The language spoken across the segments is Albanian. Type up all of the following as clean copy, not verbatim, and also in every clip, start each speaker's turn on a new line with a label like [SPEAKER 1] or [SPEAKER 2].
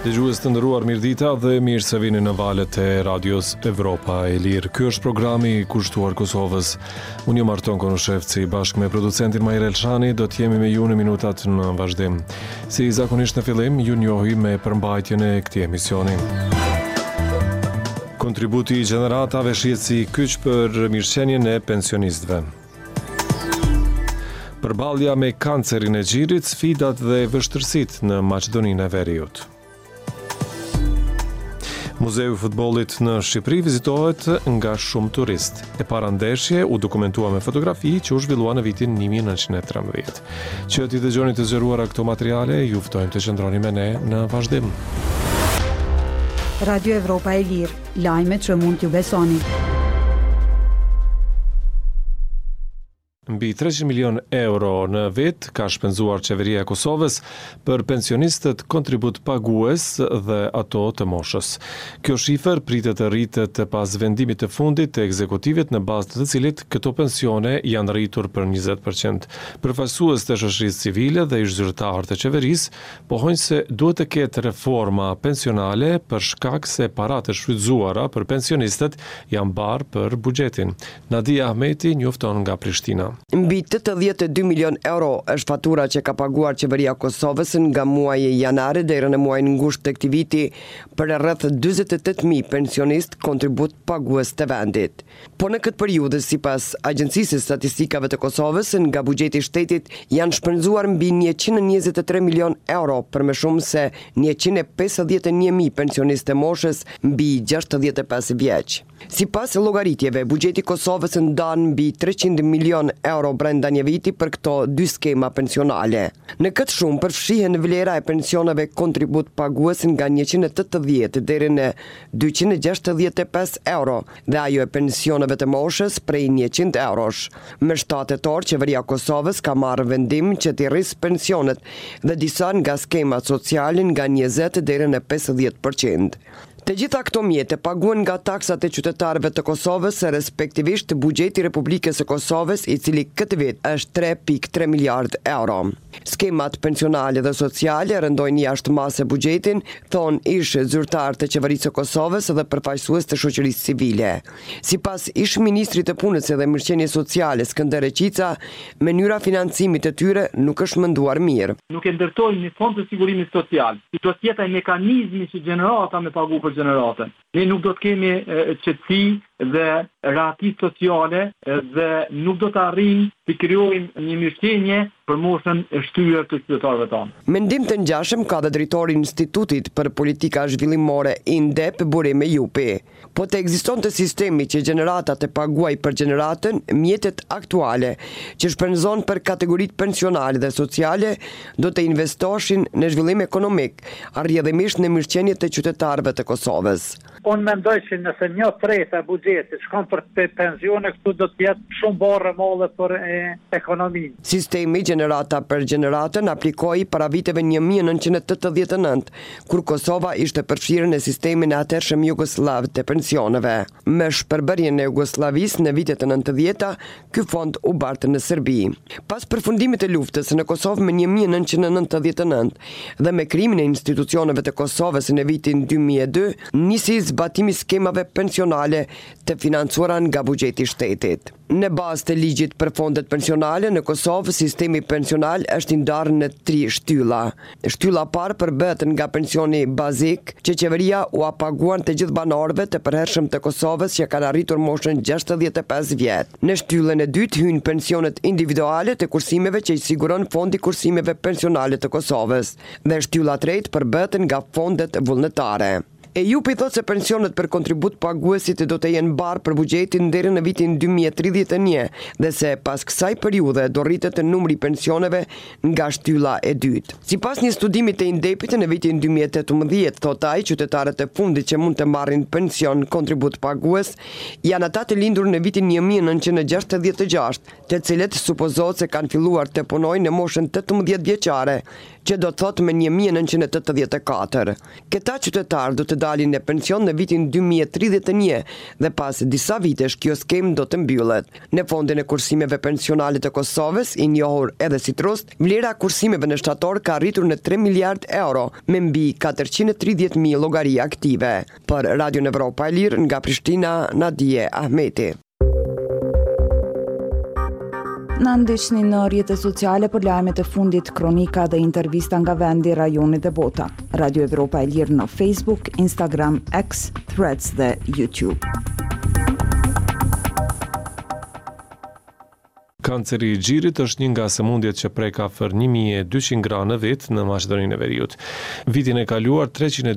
[SPEAKER 1] Dëgjues të nderuar, mirëdita dhe mirë se vini në valët e Radios Evropa e Lirë. Ky është programi i kushtuar Kosovës. Unë jam Arton Konushevci, bashkë me producentin Majrel Shani, do të jemi me ju në minutat në vazhdim. Si zakonisht në fillim, ju njohi me përmbajtjen e këtij emisioni. Kontributi i gjeneratave shihet si kyç për mirëqenien e pensionistëve. Përballja me kancerin e xhirit, sfidat dhe vështirësitë në Maqedoninë e Veriut. Muzeu i futbollit në Shqipëri vizitohet nga shumë turist. E para ndeshje u dokumentua me fotografi që u zhvillua në vitin 1913. Që t'i dëgjoni të zgjeruara këto materiale, ju ftojmë të qëndroni me ne në vazhdim.
[SPEAKER 2] Radio Evropa e Lirë, lajmet që mund t'ju besoni.
[SPEAKER 1] Mbi 300 milion euro në vit ka shpenzuar qeveria e Kosovës për pensionistët kontribut pagues dhe ato të moshës. Kjo shifër pritet të rritet pas vendimit të fundit të ekzekutivit në bazë të cilit këto pensione janë rritur për 20%. Përfaqësues të shoqërisë civile dhe ish zyrtarë të qeverisë pohojnë se duhet të ketë reforma pensionale për shkak se paratë e shfrytzuara për pensionistët janë barë për buxhetin. Nadia Ahmeti njofton nga Prishtina.
[SPEAKER 3] Mbi 82 milion euro është fatura që ka paguar qeveria Kosovës nga muaji janar deri në muajin ngusht të këtij viti për rreth 48.000 pensionist kontribut pagues të vendit. Po në këtë periudhë, sipas Agjencisë së Statistikave të Kosovës, nga buxheti i shtetit janë shpenzuar mbi 123 milion euro për më shumë se 151.000 pensionistë të moshës mbi 65 vjeç. Sipas llogaritjeve, buxheti i Kosovës ndan mbi 300 milion euro brenda një viti për këto dy skema pensionale. Në këtë shumë përfshihen vlera e pensioneve kontribut pagues nga 180 deri në 265 euro dhe ajo e pensioneve të moshës prej 100 eurosh. Më 7 tetor, qeveria Kosovës ka marrë vendim që t'i rrisë pensionet dhe disa nga skemat sociale nga 20 deri në 50%. Të gjitha këto mjete paguen nga taksat e qytetarëve të Kosovës, respektivisht buxheti i Republikës së Kosovës, i cili këtë vit është 3.3 miliard euro. Skemat pensionale dhe sociale rëndojnë jashtë mase buxhetin, thon ish zyrtar të qeverisë së Kosovës dhe përfaqësues të shoqërisë civile. Sipas ish ministrit të punës dhe mirëqenies sociale Skënder Reqica, mënyra financimit të tyre nuk është menduar mirë.
[SPEAKER 4] Nuk e ndërtojnë një fond të sigurimit social. Do të jetë mekanizmi që gjenerata me pagu për gjeneratën. Ne nuk do të kemi qetësi dhe rati sociale dhe nuk do të arrijmë të krijojmë një mirëqenie për moshën e shtyrë të qytetarëve tanë.
[SPEAKER 3] Mendim të ngjashëm ka dhe drejtori i Institutit për Politika Zhvillimore INDEP Burime Jupi. Po të ekzistonte sistemi që gjeneratat e paguaj për gjeneratën, mjetet aktuale që shpenzon për kategoritë pensionale dhe sociale do të investoshin në zhvillim ekonomik, arrjedhimisht në mirëqenie të qytetarëve të Kosovës.
[SPEAKER 5] Unë mendoj që nëse 1/3 e buxhetit shkon për pensione, këtu do të jetë shumë barë molle për ekonominë.
[SPEAKER 3] Sistemi gjenerata për gjeneratën aplikoi para viteve 1989, kur Kosova ishte përfshirë në sistemin e atëhershëm jugosllav të pensioneve. Me shpërbërjen e Jugosllavisë në vitet e 90-ta, ky fond u bartë në Serbi. Pas përfundimit të luftës në Kosovë në 1999 dhe me krijimin e institucioneve të Kosovës në vitin 2002, nisi zbatimi skemave pensionale të financuara nga buxheti i shtetit. Në bazë të ligjit për fondet pensionale në Kosovë, sistemi pensional është i ndarë në 3 shtylla. Shtylla parë përbëhet nga pensioni bazik, që qeveria u paguan të gjithë banorëve të përhershëm të Kosovës që kanë arritur moshën 65 vjet. Në shtyllën e dytë hyn pensionet individuale të kursimeve që i siguron Fondi i Kursimeve Pensionale të Kosovës, dhe shtylla e tretë përbëhet nga fondet vullnetare. E Jupi thot se pensionet për kontribut paguesit do të jenë barë për buxhetin deri në vitin 2031 dhe se pas kësaj periudhe do rritet numri pensioneve nga shtylla e dytë. Sipas një studimi të INDEP-it në vitin 2018, thot ai, qytetarët e fundit që mund të marrin pension kontribut pagues janë ata të lindur në vitin 1966, të cilët supozohet se kanë filluar të punojnë në moshën 18 vjeçare, që do të thot me 1984. Këta qytetarë do të dalin në pension në vitin 2031 dhe pas disa vitesh kjo skemë do të mbyllet. Në fondin e kursimeve pensionale të Kosovës, i njohur edhe si trust, vlera kursimeve në shtator ka arritur në 3 miliard euro me mbi 430.000 llogari aktive. Për Radio Evropa e Lirë nga Prishtina, Nadije Ahmeti.
[SPEAKER 6] Na ndiqni në rrjetet sociale për lajmet e fundit, kronika dhe intervista nga vendi, rajoni dhe bota. Radio Evropa e Lirë në Facebook, Instagram, X, Threads dhe YouTube.
[SPEAKER 1] Kanceri i xhirit është një nga sëmundjet që prek afër 1200 gra në vit në Maqedoninë e Veriut. Vitin e kaluar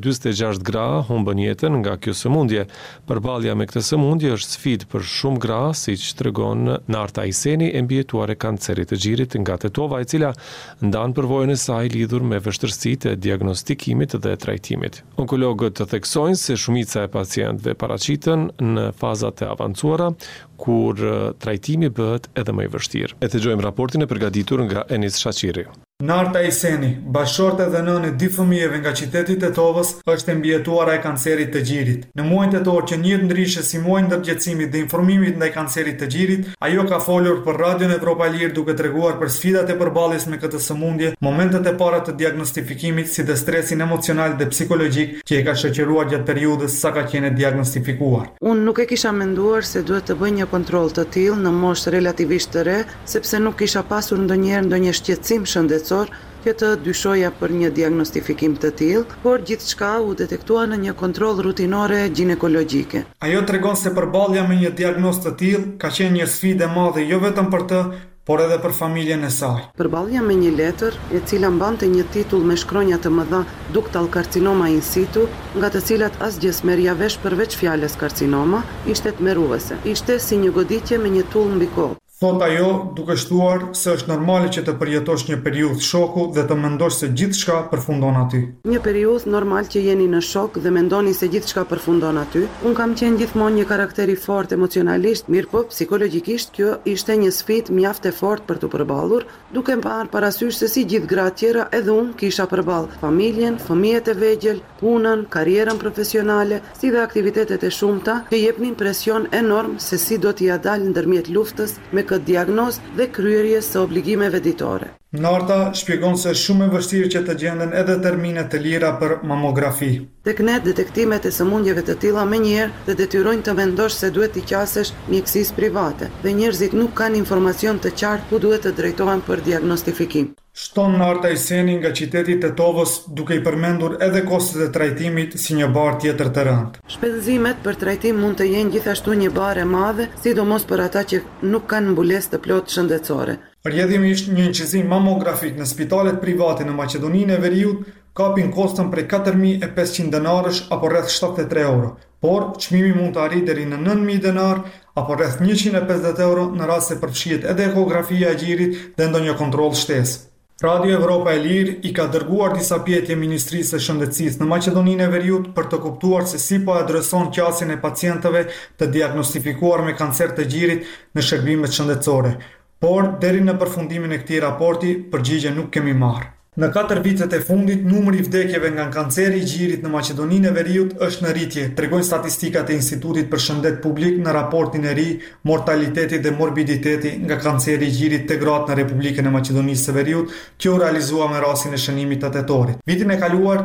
[SPEAKER 1] 346 gra humbën jetën nga kjo sëmundje. Përballja me këtë sëmundje është sfidë për shumë gra, siç tregon Narta Iseni, e mbijetuar e kancerit të xhirit nga Tetova, e cila ndan përvojën e saj lidhur me vështirësitë e diagnostikimit dhe trajtimit. Onkologët theksojnë se shumica e pacientëve paraqiten në fazat e avancuara, kur trajtimi bëhet edhe më i vështirë. E dëgjojmë raportin e përgatitur nga Enis Shaqiri.
[SPEAKER 7] Narta Iseni, bashorte dhe nënë e 2 fëmijëve nga qyteti i Tetovës, është e mbijetuar e kancerit të xhirit. Në muajin tetor, që njëhet ndryshe si muaji i ndërgjegjësimit dhe informimit ndaj kancerit të xhirit, ajo ka folur për Radio Evropa e Lirë duke treguar për sfidat e përballjes me këtë sëmundje, momentet e para të diagnostifikimit, si dhe stresin emocional dhe psikologjik që e ka shoqëruar gjatë periudhës sa ka qenë diagnostifikuar.
[SPEAKER 8] Unë nuk e kisha menduar se duhet të bëj një kontroll të tillë në moshë relativisht të re, sepse nuk kisha pasur ndonjë shqetësim shëndetësor që të dyshoja për një diagnostifikim të tillë, por gjithçka u detektua në një kontroll rutinore ginekologjike.
[SPEAKER 7] Ajo tregon se përballja me një diagnozë të tillë ka qenë një sfidë e madhe jo vetëm për të, por edhe për familjen e saj.
[SPEAKER 8] Përballja me një letër e cila mbante një titull me shkronja të mëdha ductal carcinoma in situ, nga të cilat asgjë s'merrja vesh përveç fjalës karcinoma, ishte tmerruese. Ishte si një goditje me një tull mbi kokë.
[SPEAKER 7] Thot ajo, duke shtuar se është normale që të përjetosh një periudhë shoku dhe të mendosh se gjithçka përfundon aty.
[SPEAKER 8] Një periudhë normal që jeni në shok dhe mendoni se gjithçka përfundon aty. Unë kam qenë gjithmonë një karakter i fortë emocionalisht, mirë po psikologjikisht kjo ishte një sfidë mjaft e fortë për të përballur, duke parë parasysh se si gjithë gratë tjera edhe unë kisha përballë familjen, fëmijët e vegjël, punën, karrierën profesionale, si dhe aktivitetet e shumta që jepnin presion enorm se si do t'ia dalë ndërmjet luftës me këtë diagnozë dhe kryerjes së obligimeve ditore.
[SPEAKER 7] Narta shpjegon se është shumë e vështirë që të gjenden edhe termine të lira për mamografi.
[SPEAKER 8] Tek ne detektimet e sëmundjeve të tilla menjëherë të detyrojnë të vendosh se duhet t'i qasesh mjekësisë private dhe njerëzit nuk kanë informacion të qartë ku duhet të drejtohen për diagnostifikim.
[SPEAKER 7] Shton Narta Iseni nga qyteti i Tetovës, duke i përmendur edhe kostet e trajtimit si një barë tjetër të rëndë.
[SPEAKER 8] Shpenzimet për trajtim mund të jenë gjithashtu një barë e madhe, sidomos për ata që nuk kanë mbulesë të plotë shëndetësore.
[SPEAKER 7] Rrjedhimisht një incizim mamografik në spitalet private në Maqedoninë e Veriut kapin kostën prej 4.500 denarësh apo rreth 73 euro, por çmimi mund të arrijë deri në 9.000 denar apo rreth 150 euro në rast se përfshihet edhe ekografia e gjirit dhe ndonjë kontroll shtesë. Radio Evropa e Lirë i ka dërguar disa pyetje Ministrisë së Shëndetësisë në Maqedoninë e Veriut për të kuptuar se si po adreson qasjen e pacientëve të diagnostifikuar me kancer të gjirit në shërbimet shëndetësore. Por deri në përfundimin e këtij raporti, përgjigje nuk kemi marrë. Në 4 vitet e fundit, numri i vdekjeve nga kanceri i gjirit në Maqedoninë e Veriut është në rritje, tregojnë statistikat e Institutit për Shëndet Publik në raportin e ri Mortaliteti dhe morbiditeti nga kanceri i gjirit te gratë në Republikën e Maqedonisë së Veriut, që u realizua me rastin e shënimit të tetorit. Vitin e kaluar,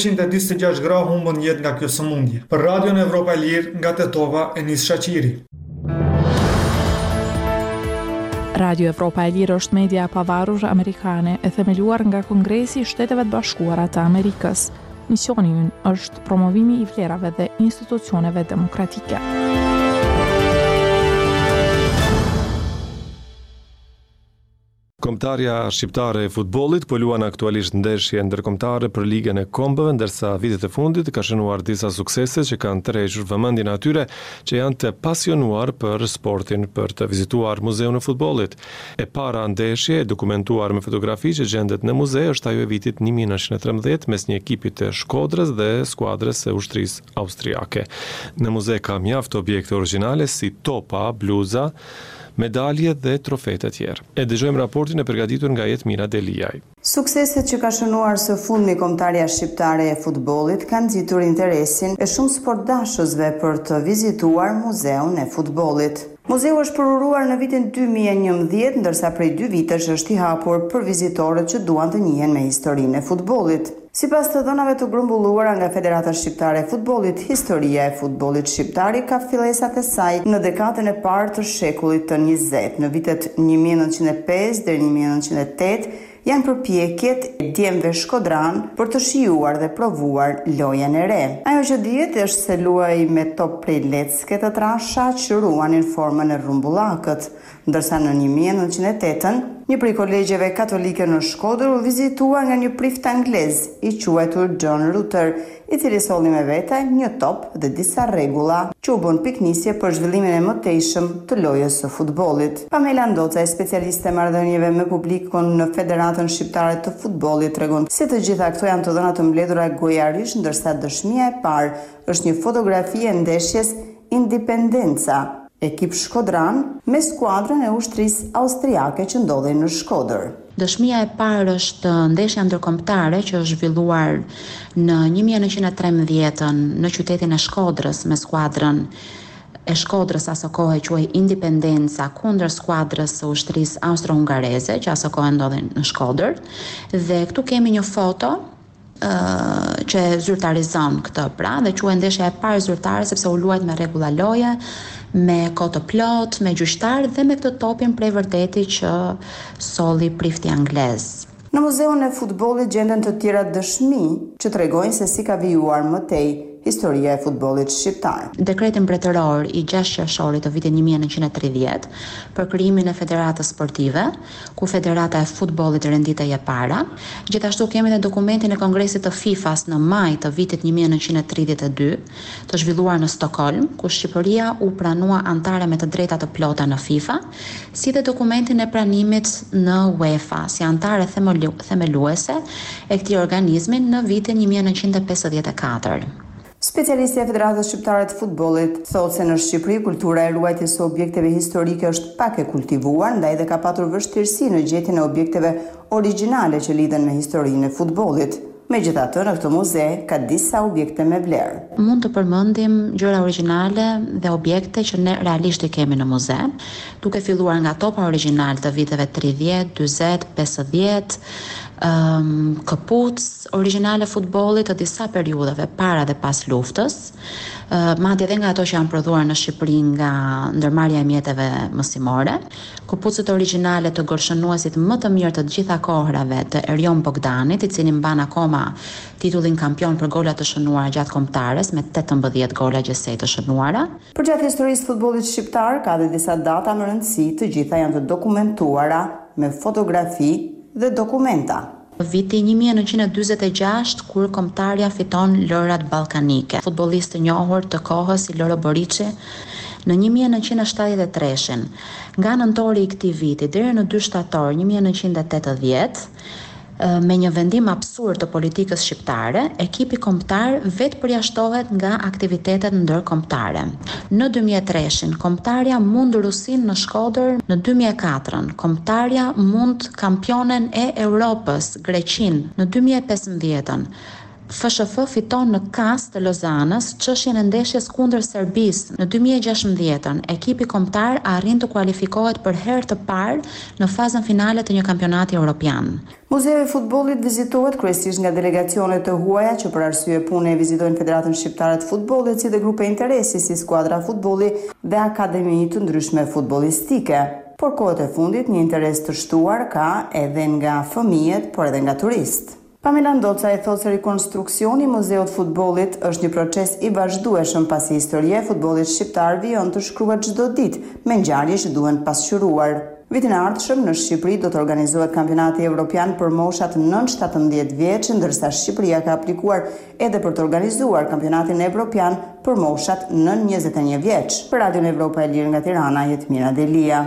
[SPEAKER 7] 326 gra humbën jetë nga kjo sëmundje. Për Radio Evropa e Lirë nga Tetova, Enis Shaqiri.
[SPEAKER 9] Radio Evropa e Lirë është media e pavarur amerikane e themeluar nga Kongresi i Shteteve të Bashkuara të Amerikës. Misioni i ynë është promovimi i vlerave dhe institucioneve demokratike.
[SPEAKER 1] Kombëtarja shqiptare e futbollit po luan aktualisht ndeshje ndërkombëtare për Ligën e Kombëve, ndërsa vitet e fundit ka shënuar disa suksese që kanë tërhequr vëmendjen atyre që janë të pasionuar për sportin për të vizituar Muzeun e Futbollit. E para ndeshje e dokumentuar me fotografi që gjendet në muze është ajo e vitit 1913 mes një ekipi të Shkodrës dhe skuadrës së ushtrisë austriake. Në muze ka mjaft objekte origjinale si topa, bluza, medalje dhe trofete tjerë. E dëgjojmë raportin e përgatitur nga Jetmina Deliaj.
[SPEAKER 10] Sukseset që ka shënuar së fundmi kombëtarja shqiptare e futbollit kanë nxitur interesin e shumë sportdashësve për të vizituar Muzeun e Futbollit. Muzeu është përuruar në vitin 2011, ndërsa prej 2 vitesh është i hapur për vizitorët që duan të njihen me historinë e futbollit. Sipas të dhënave të grumbulluara nga Federata Shqiptare e Futbollit, historia e futbollit shqiptar ka fillesat e saj në dekadën e parë të shekullit të 20, në vitet 1905 deri 1908. Janë përpjekjet e djemve shkodran për të shijuar dhe provuar lojën e re. Ajo që dihet është se luaj me top prej lecke të trasha që ruanin formën e rrumbullakët, ndërsa në 1908 një prej kolegjeve katolike në Shkodër u vizitua nga një prift anglez i quajtur John Rutter, i cili solli me vete një top dhe disa rregulla që u bën piknisje për zhvillimin e mëtejshëm të lojës së futbollit. Pamela Ndoca, e specialiste marrëdhënieve me publikun në Federatën Shqiptare të Futbollit, tregon se të gjitha këto janë të dhëna të mbledhura gojarisht, ndërsa dëshmia e parë është një fotografi e ndeshjes Independenca, ekip shkodran me skuadrën e ushtrisë austriake që ndodhej në Shkodër.
[SPEAKER 11] Dëshmia e parë është ndeshja ndërkombëtare që është zhvilluar në 1913 në qytetin e Shkodrës me skuadrën e Shkodrës aso kohë quhej Independenca kundër skuadrës së ushtrisë austro-hungareze që aso kohë ndodhej në Shkodër, dhe këtu kemi një foto që zyrtarizon këtë dhe quhet ndeshja e parë zyrtare sepse u luajt me rregulla loje, me kohë të plot, me gjyqtar dhe me këtë topin prej vërteti që solli prifti anglez.
[SPEAKER 10] Në Muzeun e Futbollit gjenden të tjera dëshmi që tregojnë se si ka vijuar mëtej historia e futbollit shqiptar.
[SPEAKER 11] Dekreti mbretëror i 6 qershorit të vitit 1930 për krijimin e Federatës Sportive, ku Federata e Futbollit renditej e para. Gjithashtu kemi edhe dokumentin e Kongresit të FIFA-s në maj të vitit 1932, të zhvilluar në Stockholm, ku Shqipëria u pranua antare me të drejta të plota në FIFA, si dhe dokumentin e pranimit në UEFA si antare themeluese e këtij organizmi në vitin 1954.
[SPEAKER 10] Specialistja e Federatës Shqiptare të Futbollit thotë se në Shqipëri kultura e ruajtjes së objekteve historike është pak e kultivuar, ndaj dhe ka patur vështirësi në gjetjen e objekteve origjinale që lidhen me historinë e futbollit. Megjithatë, në këtë muze ka disa objekte me vlerë.
[SPEAKER 11] Mund të përmendim gjëra origjinale dhe objekte që ne realisht i kemi në muze, duke filluar nga topa origjinal të viteve 30, 40, 50, këpucë origjinale futbollit të disa periudhave para dhe pas luftës, madje edhe nga ato që janë prodhuar në Shqipëri nga ndërmarrja e mjeteve mësimore, këpucët origjinale të gërshënuesit më të mirë të gjitha kohrave të Erjon Bogdanit, i cili mban akoma titullin kampion për gola të shënuara gjatë kombëtares me 18 gola gjësej të shënuara.
[SPEAKER 10] Për gjatë historisë futbollit shqiptar ka dhe disa data më rëndësi, të gjitha janë të dokumentuara me fotografi dhe dokumenta.
[SPEAKER 11] Viti 1946, kur kombëtarja fiton lojrat ballkanike. Futbollist të njohur të kohës si Loro Boriçi, në 1973, nga nëntori i këtij viti deri në 2 shtator 1980, me një vendim absurd të politikës shqiptare, ekipi kombëtar vetë përjashtohet nga aktivitetet ndërkombëtare. Në 2003, kombëtarja mund Rusin në Shkodër, në 2004, kombëtarja mund kampionen e Europës, Greqin, në 2015. FSHF fiton në Kas të Lozanës çështjen e ndeshjes kundër Serbisë. Në 2016, ekipi kombëtar arrin të kualifikohet për herë të parë në fazën finale të një kampionati evropian.
[SPEAKER 10] Muzeu i futbollit vizitohet kryesisht nga delegacione të huaja që për arsye pune vizitojnë Federatën Shqiptare të Futbollit, si dhe grupe interesi si skuadra futbolli dhe akademi të ndryshme futbollistike. Por kohët e fundit një interes të shtuar ka edhe nga fëmijët, por edhe nga turistë. Pamela Ndoca e thotë se rikonstruksioni i Muzeut të Futbollit është një proces i vazhdueshëm pasi historia e futbollit shqiptar vijon të shkruhet çdo ditë me ngjarje që duhen pasqyruar. Vitin e ardhshëm në Shqipëri do të organizohet kampionati evropian për moshat 9-17 vjeç, ndërsa Shqipëria ka aplikuar edhe për të organizuar kampionatin evropian për moshat 9-21 vjeç. Për Radion Evropa e Lirë nga Tirana, Jetmina Delia.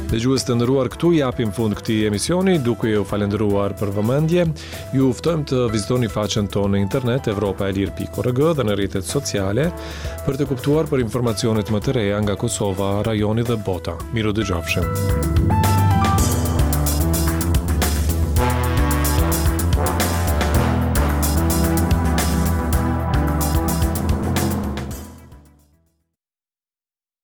[SPEAKER 1] Dëgjues të nderuar, këtu japim fund këtij emisioni, duke ju falendëruar për vëmendje. Ju ftojmë të vizitoni faqen tonë në internet europaelir.org dhe në rrjetet sociale për të kuptuar për informacionet më të reja nga Kosova, rajoni dhe bota. Miru dëgjofshim.